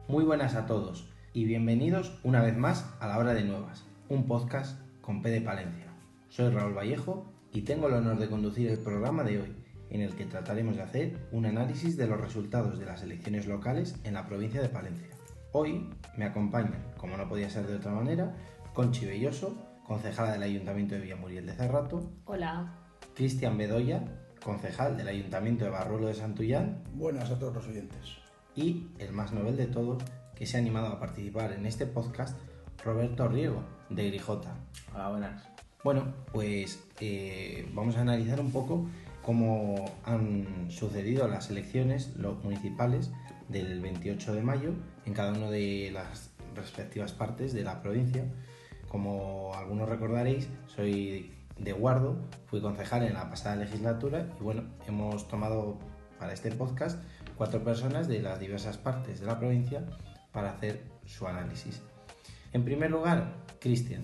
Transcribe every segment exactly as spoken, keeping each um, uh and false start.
Muy buenas a todos y bienvenidos una vez más a La Hora de Nuevas, un podcast con P de Palencia. Soy Raúl Vallejo y tengo el honor de conducir el programa de hoy, en el que trataremos de hacer un análisis de los resultados de las elecciones locales en la provincia de Palencia. Hoy me acompañan, como no podía ser de otra manera, Conchi Belloso, concejala del Ayuntamiento de Villamuriel de Cerrato. Hola. Cristian Bedoya, concejal del Ayuntamiento de Barruelo de Santullán. Buenas a todos los oyentes. Y el más novel de todos, que se ha animado a participar en este podcast, Roberto Riego, de Grijota. Hola, buenas. Bueno, pues eh, vamos a analizar un poco cómo han sucedido las elecciones los municipales del veintiocho de mayo en cada una de las respectivas partes de la provincia. Como algunos recordaréis, soy de Guardo, fui concejal en la pasada legislatura y bueno, hemos tomado para este podcast cuatro personas de las diversas partes de la provincia para hacer su análisis. En primer lugar, Cristian,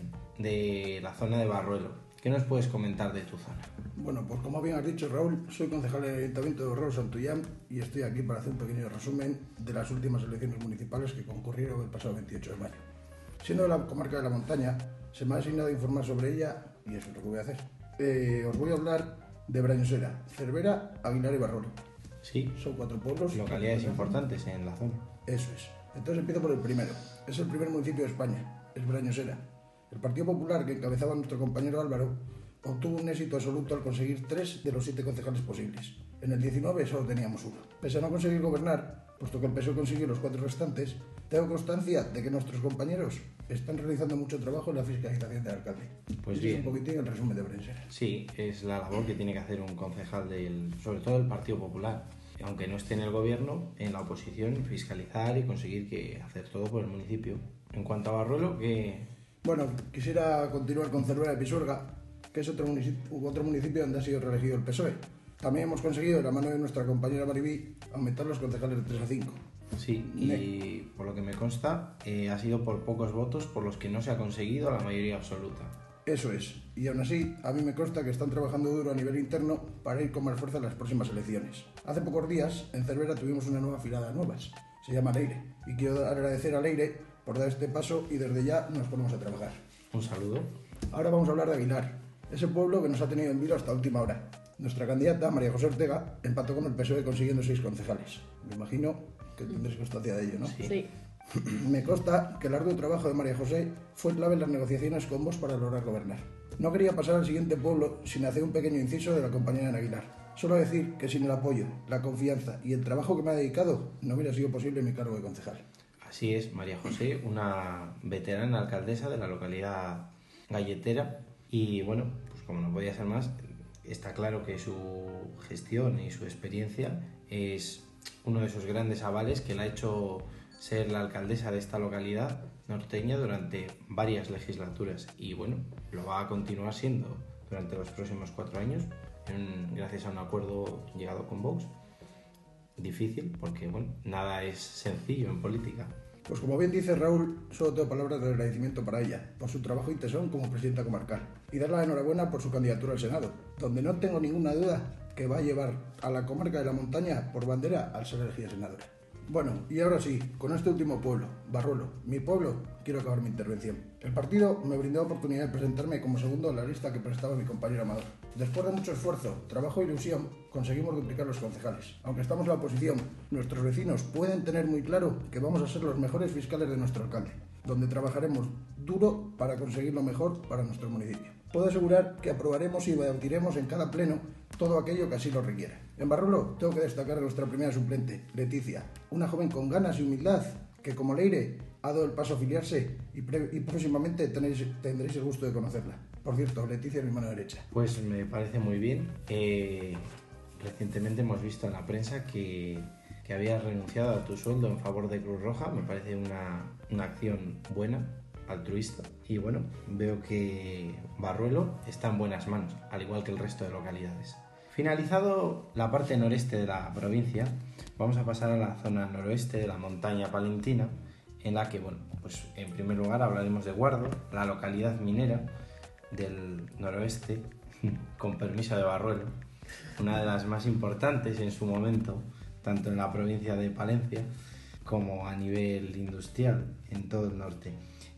de la zona de Barruelo. ¿Qué nos puedes comentar de tu zona? Bueno, pues como bien has dicho, Raúl, soy concejal del Ayuntamiento de Barruelo de Santullán y estoy aquí para hacer un pequeño resumen de las últimas elecciones municipales que concurrieron el pasado veintiocho de mayo. Siendo de la comarca de la montaña, se me ha asignado informar sobre ella y eso es lo que voy a hacer. Eh, os voy a hablar de Brañosera, Cervera, Aguilar y Barruelo. Sí, son cuatro pueblos. Localidades importantes en la zona. Eso es. Entonces empiezo por el primero. Es el primer municipio de España, es Brañosera. El Partido Popular, que encabezaba nuestro compañero Álvaro, obtuvo un éxito absoluto al conseguir tres de los siete concejales posibles. En el diecinueve solo teníamos uno. Pese a no conseguir gobernar, puesto que el P S O E consiguió los cuatro restantes, tengo constancia de que nuestros compañeros están realizando mucho trabajo en la fiscalización del alcalde. Pues Ese bien. es un poquitín el resumen de Brañosera. Sí, es la labor que tiene que hacer un concejal, del, sobre todo del Partido Popular. Aunque no esté en el gobierno, en la oposición, fiscalizar y conseguir que hacer todo por el municipio. En cuanto a Barruelo, que... Bueno, quisiera continuar con Cervera de Pisuerga, que es otro municipio, otro municipio donde ha sido reelegido el P S O E. También hemos conseguido, de la mano de nuestra compañera Maribí, aumentar los concejales de tres a cinco. Sí, y por lo que me consta, eh, ha sido por pocos votos por los que no se ha conseguido la mayoría absoluta. Eso es, y aún así, a mí me consta que están trabajando duro a nivel interno para ir con más fuerza en las próximas elecciones. Hace pocos días, en Cervera tuvimos una nueva afilada de nuevas, se llama Leire, y quiero agradecer a Leire por dar este paso y desde ya nos ponemos a trabajar. Un saludo. Ahora vamos a hablar de Aguilar, ese pueblo que nos ha tenido en vilo hasta última hora. Nuestra candidata, María José Ortega, empató con el P S O E consiguiendo seis concejales. Me imagino que tendréis constancia de ello, ¿no? Sí. Sí. Me consta que el arduo trabajo de María José fue clave en las negociaciones con Vox para lograr gobernar. No quería pasar al siguiente pueblo sin hacer un pequeño inciso de la compañera de Aguilar. Solo decir que sin el apoyo, la confianza y el trabajo que me ha dedicado, no hubiera sido posible mi cargo de concejal. Así es, María José, una veterana alcaldesa de la localidad galletera. Y bueno, pues como no podía ser más, está claro que su gestión y su experiencia es uno de esos grandes avales que la ha hecho ser la alcaldesa de esta localidad norteña durante varias legislaturas y bueno, lo va a continuar siendo durante los próximos cuatro años en, gracias a un acuerdo llegado con Vox. Difícil porque bueno, nada es sencillo en política. Pues como bien dice Raúl, solo tengo palabras de agradecimiento para ella, por su trabajo y tesón como presidenta comarcal, y darle la enhorabuena por su candidatura al Senado, donde no tengo ninguna duda que va a llevar a la comarca de la montaña por bandera al ser elegida senadora. Bueno, y ahora sí, con este último pueblo, Barruelo, mi pueblo, quiero acabar mi intervención. El partido me brindó la oportunidad de presentarme como segundo en la lista que prestaba mi compañero Amador. Después de mucho esfuerzo, trabajo e ilusión, conseguimos duplicar los concejales. Aunque estamos en la oposición, nuestros vecinos pueden tener muy claro que vamos a ser los mejores fiscales de nuestro alcalde, donde trabajaremos duro para conseguir lo mejor para nuestro municipio. Puedo asegurar que aprobaremos y debatiremos en cada pleno todo aquello que así lo requiera. En Barruelo tengo que destacar a nuestra primera suplente, Leticia, una joven con ganas y humildad que, como Leire, ha dado el paso a afiliarse y, pre- y próximamente tenéis, tendréis el gusto de conocerla. Por cierto, Leticia es mi mano derecha. Pues me parece muy bien. Eh, recientemente hemos visto en la prensa que, que habías renunciado a tu sueldo en favor de Cruz Roja. Me parece una, una acción buena, altruista. Y bueno, veo que Barruelo está en buenas manos, al igual que el resto de localidades. Finalizado la parte noreste de la provincia, vamos a pasar a la zona noroeste de la montaña palentina, en la que, bueno, pues en primer lugar hablaremos de Guardo, la localidad minera del noroeste, con permiso de Barruelo, una de las más importantes en su momento, tanto en la provincia de Palencia como a nivel industrial en todo el norte.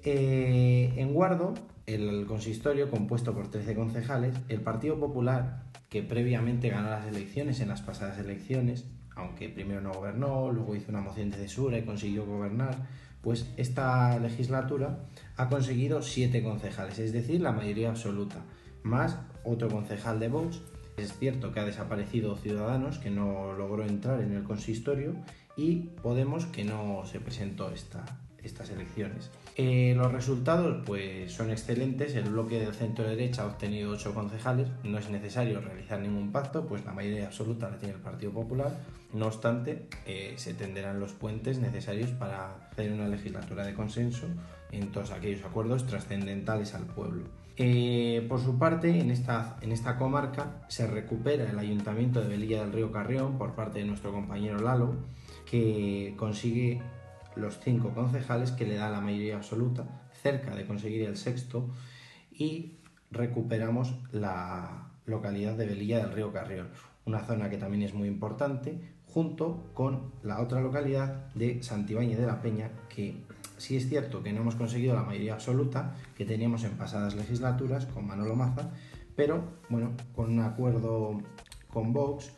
Eh, en Guardo, el consistorio, compuesto por trece concejales, el Partido Popular, que previamente ganó las elecciones en las pasadas elecciones, aunque primero no gobernó, luego hizo una moción de censura y consiguió gobernar, pues esta legislatura ha conseguido siete concejales, es decir, la mayoría absoluta, más otro concejal de Vox. Es cierto que ha desaparecido Ciudadanos, que no logró entrar en el consistorio, y Podemos, que no se presentó esta, estas elecciones. Eh, los resultados pues son excelentes. El bloque del centro-derecha ha obtenido ocho concejales. No es necesario realizar ningún pacto, pues la mayoría absoluta la tiene el Partido Popular. No obstante, eh, se tenderán los puentes necesarios para hacer una legislatura de consenso en todos aquellos acuerdos trascendentales al pueblo. Eh, por su parte, en esta, en esta comarca se recupera el Ayuntamiento de Velilla del Río Carrión por parte de nuestro compañero Lalo, que consigue los cinco concejales, que le da la mayoría absoluta, cerca de conseguir el sexto, y recuperamos la localidad de Velilla del Río Carrión, una zona que también es muy importante, junto con la otra localidad de Santibáñez de la Peña, que sí es cierto que no hemos conseguido la mayoría absoluta que teníamos en pasadas legislaturas con Manolo Maza, pero bueno, con un acuerdo con Vox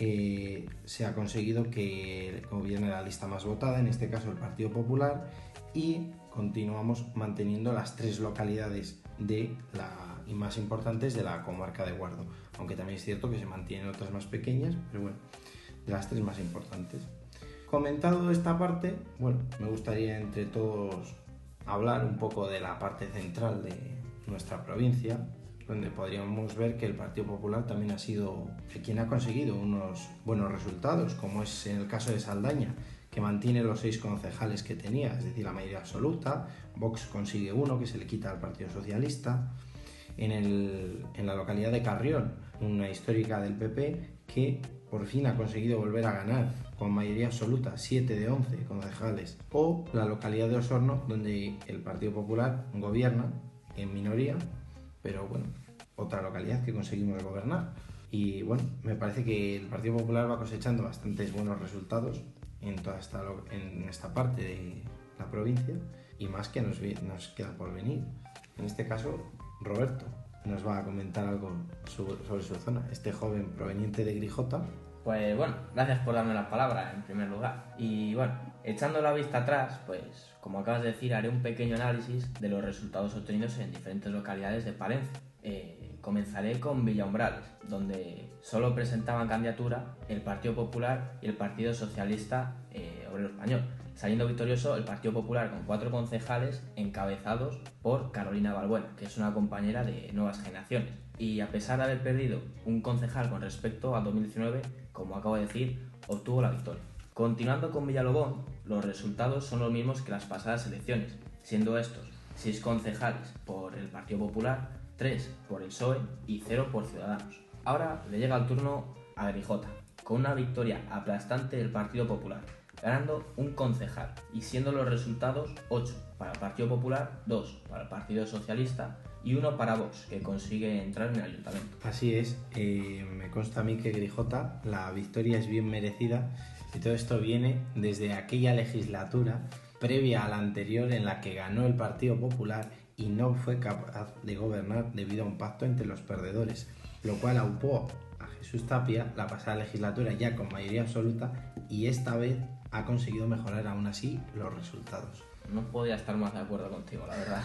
eh, se ha conseguido que gobierne la lista más votada, en este caso el Partido Popular, y continuamos manteniendo las tres localidades de la, y más importantes de la comarca de Guardo, aunque también es cierto que se mantienen otras más pequeñas, pero bueno, de las tres más importantes. Comentado esta parte, bueno, me gustaría entre todos hablar un poco de la parte central de nuestra provincia, donde podríamos ver que el Partido Popular también ha sido quien ha conseguido unos buenos resultados, como es en el caso de Saldaña, que mantiene los seis concejales que tenía, es decir, la mayoría absoluta. Vox consigue uno que se le quita al Partido Socialista. En, el, en la localidad de Carrión, una histórica del P P, que por fin ha conseguido volver a ganar con mayoría absoluta, siete de once concejales. O la localidad de Osorno, donde el Partido Popular gobierna en minoría, pero bueno, otra localidad que conseguimos gobernar. Y bueno, me parece que el Partido Popular va cosechando bastantes buenos resultados en toda esta, en esta parte de la provincia, y más que nos, nos queda por venir. En este caso, Roberto nos va a comentar algo sobre, sobre su zona, este joven proveniente de Grijota. Pues bueno, gracias por darme la palabra en primer lugar. Y bueno, echando la vista atrás, pues como acabas de decir, haré un pequeño análisis de los resultados obtenidos en diferentes localidades de Palencia. Eh, comenzaré con Villaumbrales, donde solo presentaban candidatura el Partido Popular y el Partido Socialista eh, Obrero Español, saliendo victorioso el Partido Popular con cuatro concejales encabezados por Carolina Balbuena, que es una compañera de Nuevas Generaciones. Y a pesar de haber perdido un concejal con respecto al dos mil diecinueve, como acabo de decir, obtuvo la victoria. Continuando con Villalobón, los resultados son los mismos que las pasadas elecciones, siendo estos seis concejales por el Partido Popular, tres por el P S O E y cero por Ciudadanos. Ahora le llega el turno a Grijota, con una victoria aplastante del Partido Popular, ganando un concejal y siendo los resultados ocho para el Partido Popular, dos para el Partido Socialista y uno para Vox, que consigue entrar en el ayuntamiento. Así es, eh, me consta a mí que Grijota, la victoria es bien merecida, y todo esto viene desde aquella legislatura previa a la anterior en la que ganó el Partido Popular y no fue capaz de gobernar debido a un pacto entre los perdedores, lo cual aupó a Jesús Tapia la pasada legislatura ya con mayoría absoluta, y esta vez ha conseguido mejorar aún así los resultados. No podía estar más de acuerdo contigo, la verdad.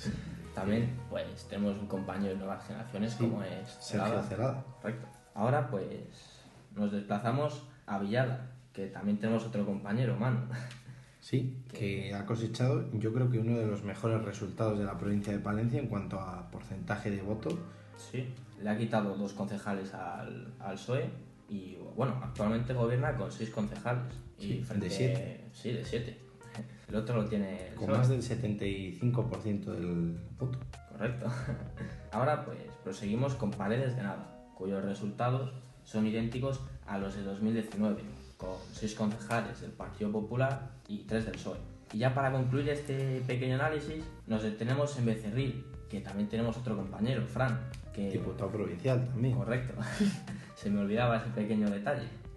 También pues tenemos un compañero de Nuevas Generaciones, sí, como es Sergio Celada. Correcto. Ahora pues nos desplazamos a Villada, que también tenemos otro compañero, Manu. Sí, que ha cosechado yo creo que uno de los mejores resultados de la provincia de Palencia en cuanto a porcentaje de voto. Sí, le ha quitado dos concejales al, al P S O E y bueno, actualmente gobierna con seis concejales. Sí, y frente, de siete. Sí, de siete. El otro lo tiene el con P S O E. Más del setenta y cinco por ciento del voto. Correcto. Ahora pues proseguimos con Paredes de Nava, cuyos resultados son idénticos a los de dos mil diecinueve, con seis concejales del Partido Popular y tres del P S O E. Y ya para concluir este pequeño análisis, nos detenemos en Becerril, que también tenemos otro compañero, Fran, que... Diputado provincial también. Correcto. Se me olvidaba ese pequeño detalle,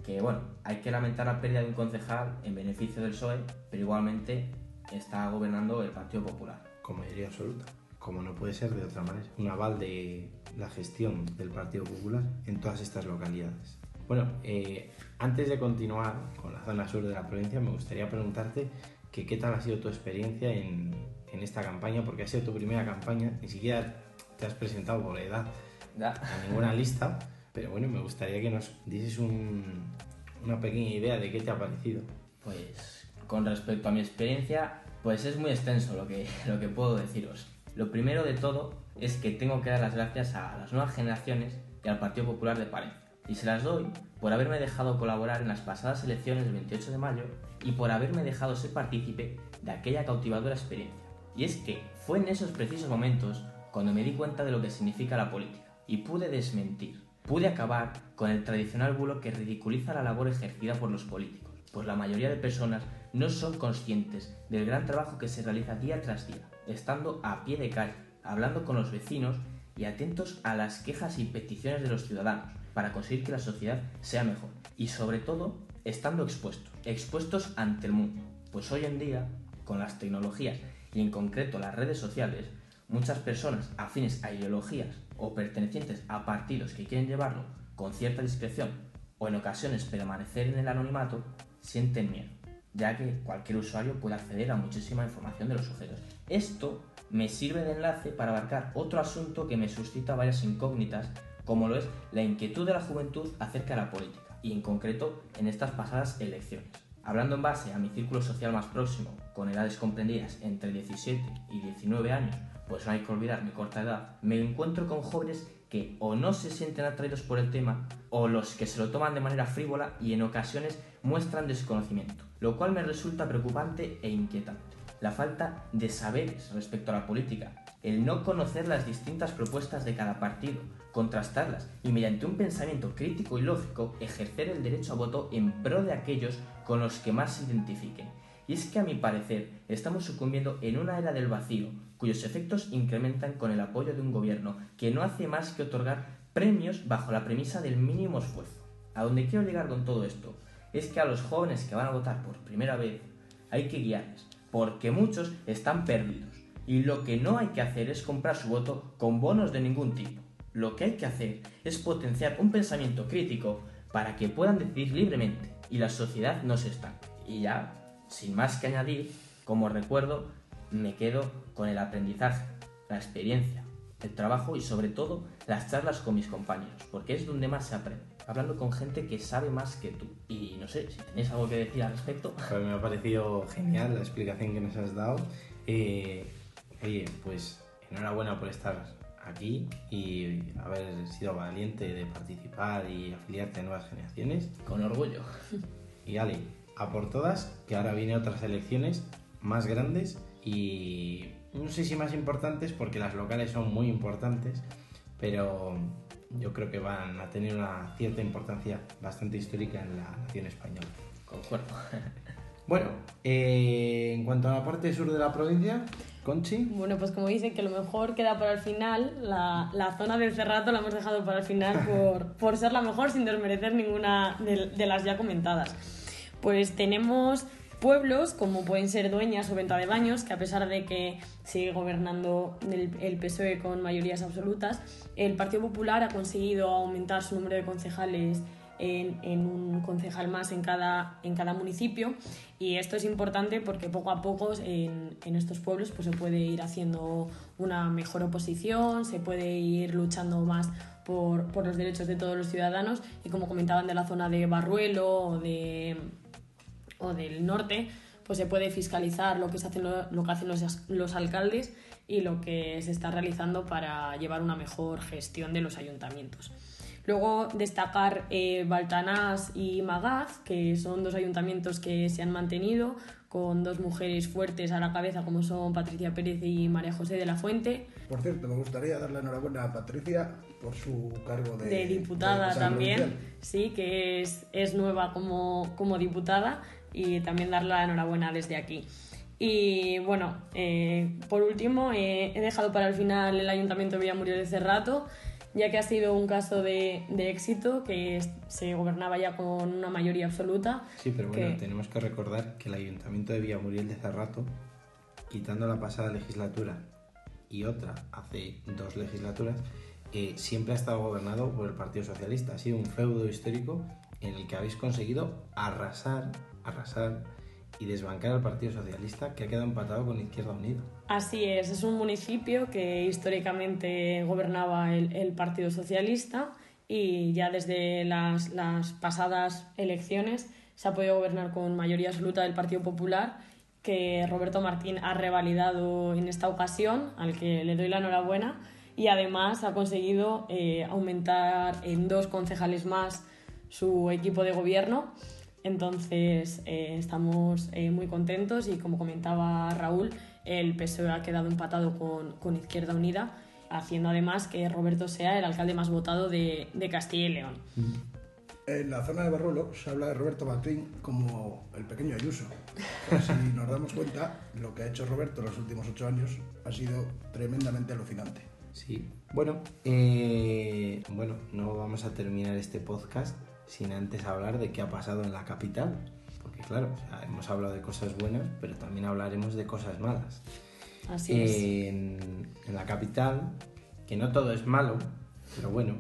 que bueno, hay que lamentar la pérdida de un concejal en beneficio del P S O E, pero igualmente está gobernando el Partido Popular. Con mayoría absoluta, como no puede ser de otra manera. Un aval de la gestión del Partido Popular en todas estas localidades. Bueno, eh, antes de continuar con la zona sur de la provincia, me gustaría preguntarte que qué tal ha sido tu experiencia en, en esta campaña, porque ha sido tu primera campaña, ni siquiera te has presentado por edad Ya. a ninguna lista, pero bueno, me gustaría que nos dieses un, una pequeña idea de qué te ha parecido. Pues con respecto a mi experiencia, pues es muy extenso lo que, lo que puedo deciros. Lo primero de todo es que tengo que dar las gracias a las nuevas generaciones y al Partido Popular de Palencia. Y se las doy por haberme dejado colaborar en las pasadas elecciones del veintiocho de mayo y por haberme dejado ser partícipe de aquella cautivadora experiencia. Y es que fue en esos precisos momentos cuando me di cuenta de lo que significa la política y pude desmentir, pude acabar con el tradicional bulo que ridiculiza la labor ejercida por los políticos, pues la mayoría de personas no son conscientes del gran trabajo que se realiza día tras día, estando a pie de calle, hablando con los vecinos y atentos a las quejas y peticiones de los ciudadanos para conseguir que la sociedad sea mejor y sobre todo estando expuestos, expuestos ante el mundo, pues hoy en día con las tecnologías y en concreto las redes sociales, muchas personas afines a ideologías o pertenecientes a partidos que quieren llevarlo con cierta discreción o en ocasiones permanecer en el anonimato sienten miedo, ya que cualquier usuario puede acceder a muchísima información de los sujetos. Esto me sirve de enlace para abarcar otro asunto que me suscita varias incógnitas, como lo es la inquietud de la juventud acerca de la política, y en concreto en estas pasadas elecciones. Hablando en base a mi círculo social más próximo, con edades comprendidas entre diecisiete y diecinueve años, pues no hay que olvidar mi corta edad, me encuentro con jóvenes que o no se sienten atraídos por el tema, o los que se lo toman de manera frívola y en ocasiones muestran desconocimiento, lo cual me resulta preocupante e inquietante. La falta de saberes respecto a la política, el no conocer las distintas propuestas de cada partido, contrastarlas y mediante un pensamiento crítico y lógico ejercer el derecho a voto en pro de aquellos con los que más se identifiquen. Y es que a mi parecer estamos sucumbiendo en una era del vacío, cuyos efectos incrementan con el apoyo de un gobierno que no hace más que otorgar premios bajo la premisa del mínimo esfuerzo. A donde quiero llegar con todo esto es que a los jóvenes que van a votar por primera vez hay que guiarles, porque muchos están perdidos y lo que no hay que hacer es comprar su voto con bonos de ningún tipo. Lo que hay que hacer es potenciar un pensamiento crítico para que puedan decidir libremente y la sociedad no se estanque. Y ya, sin más que añadir, como recuerdo, me quedo con el aprendizaje, la experiencia, el trabajo y sobre todo las charlas con mis compañeros, porque es donde más se aprende, hablando con gente que sabe más que tú. Y no sé, si tenéis algo que decir al respecto. Pues me ha parecido genial la explicación que nos has dado. Eh, oye, pues enhorabuena por estar aquí y haber sido valiente de participar y afiliarte a nuevas generaciones. Con orgullo. Y Ale, a por todas, que ahora vienen otras elecciones más grandes y no sé si más importantes porque las locales son muy importantes, pero yo creo que van a tener una cierta importancia bastante histórica en la nación española. Concuerdo. Bueno, eh, en cuanto a la parte sur de la provincia, Conchi. Bueno, pues como dicen que lo mejor queda para el final, la, la zona del Cerrato la hemos dejado para el final por, por ser la mejor sin desmerecer ninguna de, de las ya comentadas. Pues tenemos pueblos como pueden ser Dueñas o Venta de Baños, que a pesar de que sigue gobernando el, el P S O E con mayorías absolutas, el Partido Popular ha conseguido aumentar su número de concejales en, en un concejal más en cada, en cada municipio, y esto es importante porque poco a poco en, en estos pueblos pues, se puede ir haciendo una mejor oposición, se puede ir luchando más por, por los derechos de todos los ciudadanos, y como comentaban de la zona de Barruelo o de o del norte, pues se puede fiscalizar lo que, se hace, lo, lo que hacen los, los alcaldes y lo que se está realizando para llevar una mejor gestión de los ayuntamientos. Luego destacar eh, Baltanás y Magaz, que son dos ayuntamientos que se han mantenido con dos mujeres fuertes a la cabeza como son Patricia Pérez y María José de la Fuente. Por cierto, me gustaría darle enhorabuena a Patricia por su cargo de, de diputada de también, provincial. Sí, que es, es nueva como, como diputada, y también darle la enhorabuena desde aquí. Y bueno, eh, por último, eh, he dejado para el final el Ayuntamiento de Villamuriel de Cerrato, ya que ha sido un caso de, de éxito, que es- se gobernaba ya con una mayoría absoluta. Sí, pero bueno, que- tenemos que recordar que el Ayuntamiento de Villamuriel de Cerrato, quitando la pasada legislatura y otra hace dos legislaturas, eh, siempre ha estado gobernado por el Partido Socialista. Ha sido un feudo histórico en el que habéis conseguido arrasar, arrasar y desbancar al Partido Socialista, que ha quedado empatado con Izquierda Unida. Así es, es un municipio que históricamente gobernaba el, el Partido Socialista y ya desde las, las pasadas elecciones se ha podido gobernar con mayoría absoluta del Partido Popular, que Roberto Martín ha revalidado en esta ocasión, al que le doy la enhorabuena, y además ha conseguido eh, aumentar en dos concejales más su equipo de gobierno. Entonces eh, estamos eh, muy contentos y, como comentaba Raúl, el P S O E ha quedado empatado con, con Izquierda Unida, haciendo además que Roberto sea el alcalde más votado de, de Castilla y León. En la zona de Barruelo se habla de Roberto Martín como el pequeño Ayuso. Pero si nos damos cuenta, lo que ha hecho Roberto en los últimos ocho años ha sido tremendamente alucinante. Sí, bueno, eh, bueno, no vamos a terminar este podcast sin antes hablar de qué ha pasado en la capital. Porque claro, o sea, hemos hablado de cosas buenas, pero también hablaremos de cosas malas. Así es. En, en la capital, que no todo es malo, pero bueno,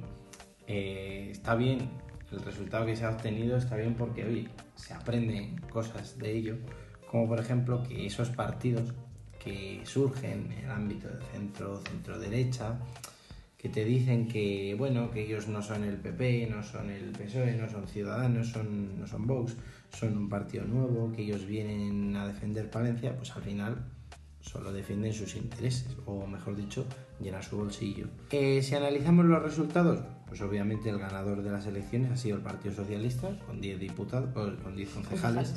eh, está bien, el resultado que se ha obtenido está bien porque, oye, se aprenden cosas de ello, como por ejemplo que esos partidos que surgen en el ámbito del centro, centro-derecha, que te dicen que, bueno, que ellos no son el P P, no son el P S O E, no son Ciudadanos, son, no son Vox, son un partido nuevo, que ellos vienen a defender Palencia, pues al final solo defienden sus intereses, o mejor dicho, llenar su bolsillo. Eh, si analizamos los resultados, pues obviamente el ganador de las elecciones ha sido el Partido Socialista, con diez diputados, o con diez concejales,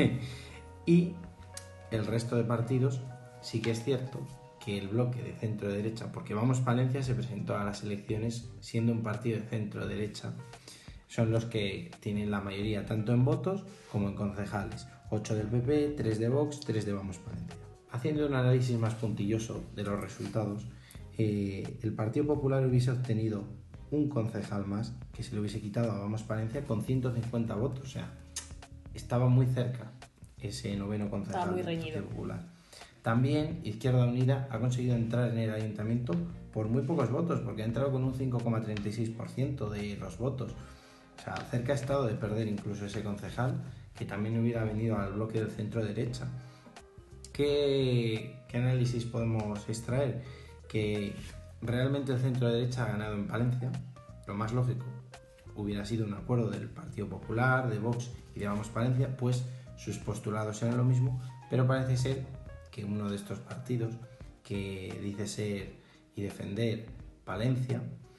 y el resto de partidos, sí que es cierto que el bloque de centro-derecha, porque Vamos Palencia se presentó a las elecciones siendo un partido de centro-derecha, son los que tienen la mayoría tanto en votos como en concejales, ocho del P P, tres de Vox, tres de Vamos Palencia. Haciendo un análisis más puntilloso de los resultados, eh, el Partido Popular hubiese obtenido un concejal más que se le hubiese quitado a Vamos Palencia con ciento cincuenta votos, o sea, estaba muy cerca ese noveno concejal Estaba muy del reñido. Partido Popular. También Izquierda Unida ha conseguido entrar en el ayuntamiento por muy pocos votos, porque ha entrado con un cinco coma treinta y seis por ciento de los votos. O sea, cerca ha estado de perder incluso ese concejal, que también hubiera venido al bloque del centro-derecha. ¿Qué, ¿Qué análisis podemos extraer? Que realmente el centro-derecha ha ganado en Palencia. Lo más lógico hubiera sido un acuerdo del Partido Popular, de Vox y de Vamos Palencia, pues sus postulados eran lo mismo, pero parece ser que uno de estos partidos, que dice ser y defender Palencia,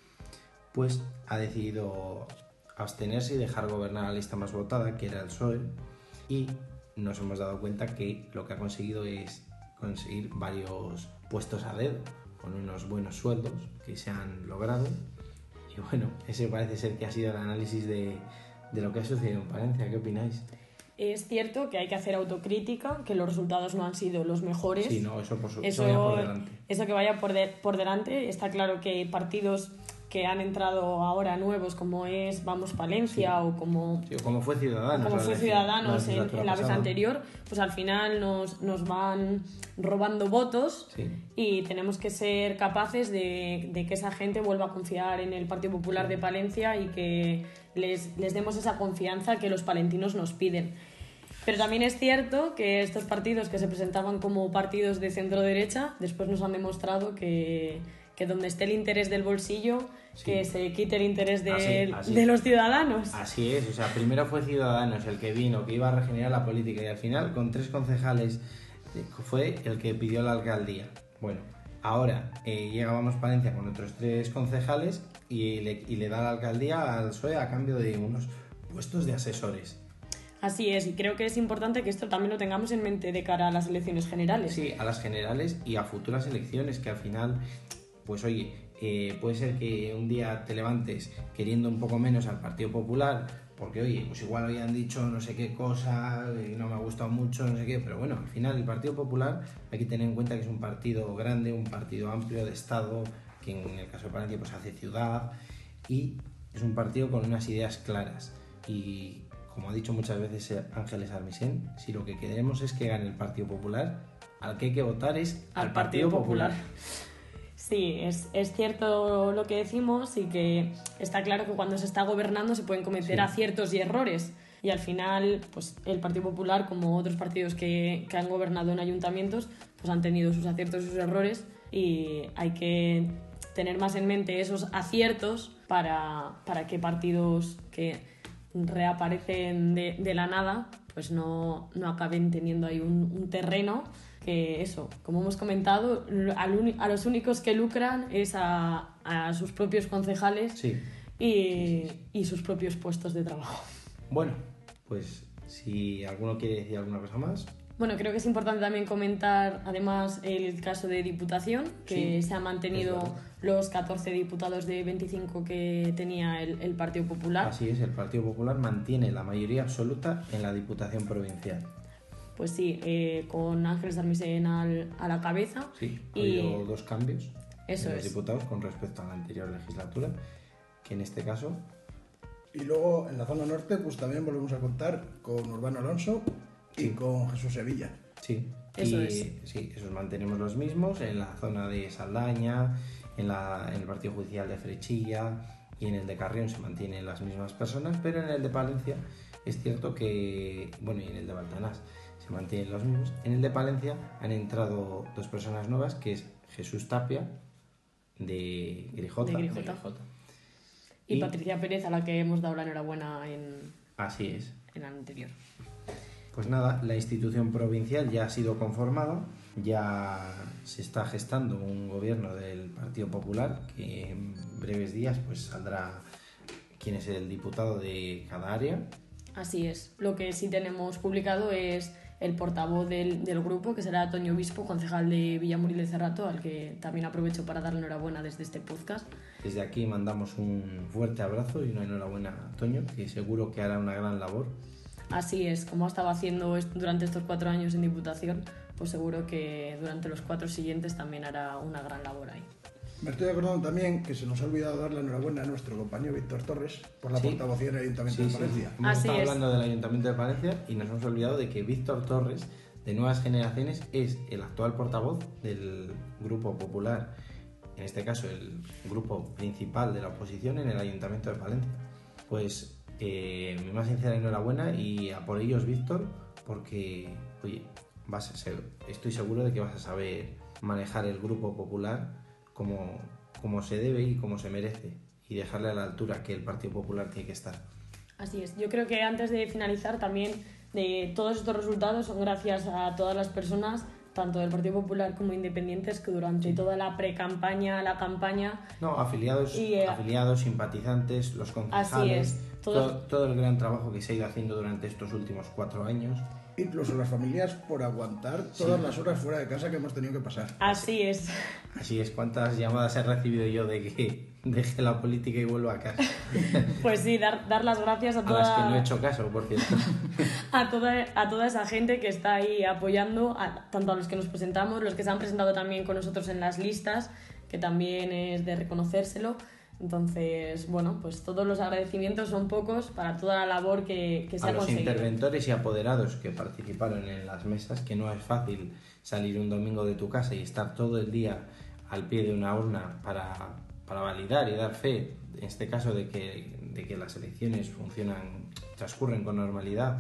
pues ha decidido abstenerse y dejar gobernar a la lista más votada, que era el P S O E, y nos hemos dado cuenta que lo que ha conseguido es conseguir varios puestos a dedo, con unos buenos sueldos que se han logrado. Y bueno, ese parece ser que ha sido el análisis de, de lo que ha sucedido en Palencia. ¿Qué opináis? Es cierto que hay que hacer autocrítica, que los resultados no han sido los mejores. Sí, no, eso por, su, Eso, eso vaya por delante. Eso que vaya por, de, por delante. Está claro que partidos que han entrado ahora nuevos, como es Vamos Palencia, Sí. o como, Sí, como fue Ciudadanos, como la fue elección- Ciudadanos la en, legislatura en la vez pasada. anterior, pues al final nos, nos van robando votos. Sí. Y tenemos que ser capaces de, de que esa gente vuelva a confiar en el Partido Popular de Palencia y que les, les demos esa confianza que los palentinos nos piden. Pero también es cierto que estos partidos que se presentaban como partidos de centro-derecha, después nos han demostrado que, que donde esté el interés del bolsillo, Sí. que se quite el interés de, Así, así. de los ciudadanos. Así es, o sea, primero fue Ciudadanos el que vino, que iba a regenerar la política, y al final, con tres concejales, eh, fue el que pidió la alcaldía. Bueno, ahora eh, llega Vamos Palencia con otros tres concejales y le, y le da la alcaldía al P S O E a cambio de unos puestos de asesores. Así es, y creo que es importante que esto también lo tengamos en mente de cara a las elecciones generales. Sí, a las generales y a futuras elecciones, que al final, pues oye, eh, puede ser que un día te levantes queriendo un poco menos al Partido Popular, porque oye, pues igual habían dicho no sé qué cosa, y no me ha gustado mucho, no sé qué, pero bueno, al final el Partido Popular hay que tener en cuenta que es un partido grande, un partido amplio de Estado, que en el caso de Palencia pues hace ciudad, y es un partido con unas ideas claras. Y como ha dicho muchas veces Ángeles Armisen, si lo que queremos es que gane el Partido Popular, al que hay que votar es al, al Partido, Partido Popular. Popular. Sí, es, es cierto lo que decimos, y que está claro que cuando se está gobernando se pueden cometer sí. aciertos y errores. Y al final, pues el Partido Popular, como otros partidos que, que han gobernado en ayuntamientos, pues han tenido sus aciertos y sus errores, y hay que tener más en mente esos aciertos para, para que partidos que reaparecen de, de la nada pues no, no acaben teniendo ahí un, un terreno que, eso, como hemos comentado, al, a los únicos que lucran es a, a sus propios concejales sí. y, sí, sí, sí. y sus propios puestos de trabajo. Bueno, pues si alguno quiere decir alguna cosa más. Bueno, creo que es importante también comentar además el caso de Diputación, que sí, se han mantenido los catorce diputados de veinticinco que tenía el, el Partido Popular. Así es, el Partido Popular mantiene la mayoría absoluta en la Diputación Provincial. Pues sí, eh, con Ángeles Armisen al, a la cabeza. Sí, ha y... habido dos cambios Eso en los es. diputados con respecto a la anterior legislatura, que en este caso... Y luego en la zona norte pues también volvemos a contar con Urbano Alonso y sí. con Jesús Sevilla. Sí, eso y, es. Sí, esos mantenemos los mismos en la zona de Saldaña, en, la, en el partido judicial de Frechilla y en el de Carrión se mantienen las mismas personas, pero en el de Palencia es cierto que, bueno, y en el de Baltanás se mantienen los mismos. En el de Palencia han entrado dos personas nuevas, que es Jesús Tapia de Grijota, de Grijota. De Grijota. Y, y Patricia Pérez, a la que hemos dado la enhorabuena en, así es. en el anterior. Pues nada, la institución provincial ya ha sido conformada, ya se está gestando un gobierno del Partido Popular, que en breves días pues saldrá quién es el diputado de cada área. Así es. Lo que sí tenemos publicado es el portavoz del, del grupo, que será Toño Obispo, concejal de Villamuriel de Cerrato, al que también aprovecho para darle enhorabuena desde este podcast. Desde aquí mandamos un fuerte abrazo y una enhorabuena a Toño, que seguro que hará una gran labor. Así es, como ha estado haciendo durante estos cuatro años en Diputación, pues seguro que durante los cuatro siguientes también hará una gran labor ahí. Me estoy acordando también que se nos ha olvidado dar la enhorabuena a nuestro compañero Víctor Torres por la sí. portavocía del Ayuntamiento sí, de Palencia. Sí. Hemos Así estado es. hablando del Ayuntamiento de Palencia y nos hemos olvidado de que Víctor Torres, de Nuevas Generaciones, es el actual portavoz del Grupo Popular, en este caso el grupo principal de la oposición en el Ayuntamiento de Palencia. Pues eh, mi más sincera enhorabuena y a por ellos, Víctor, porque oye, vas a ser, estoy seguro de que vas a saber manejar el Grupo Popular como, como se debe y como se merece, y dejarle a la altura que el Partido Popular tiene que estar. Así es. Yo creo que antes de finalizar también, de todos estos resultados son gracias a todas las personas, tanto del Partido Popular como independientes, que durante toda la pre-campaña, la campaña... No, afiliados, y, eh, afiliados, simpatizantes, los concejales, así es, todo, todo, todo el gran trabajo que se ha ido haciendo durante estos últimos cuatro años. Incluso las familias por aguantar todas sí. las horas fuera de casa que hemos tenido que pasar. Así es. Así es, ¿cuántas llamadas he recibido yo de que deje la política y vuelva a casa? Pues sí, dar, dar las gracias a toda... A las que no he hecho caso, por cierto. a, toda, a toda esa gente que está ahí apoyando, a, tanto a los que nos presentamos, los que se han presentado también con nosotros en las listas, que también es de reconocérselo. Entonces, bueno, pues todos los agradecimientos son pocos para toda la labor que, que se a ha conseguido. A los interventores y apoderados que participaron en las mesas, que no es fácil salir un domingo de tu casa y estar todo el día al pie de una urna para, para validar y dar fe, en este caso, de que, de que las elecciones funcionan, transcurren con normalidad,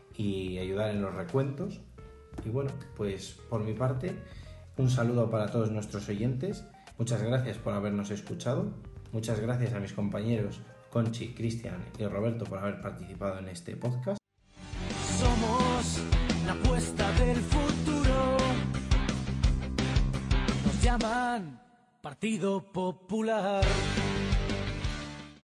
y ayudar en los recuentos. Y bueno, pues por mi parte, un saludo para todos nuestros oyentes. Muchas gracias por habernos escuchado. Muchas gracias a mis compañeros Conchi, Cristian y Roberto por haber participado en este podcast. Somos la apuesta del futuro. Nos llaman Partido Popular.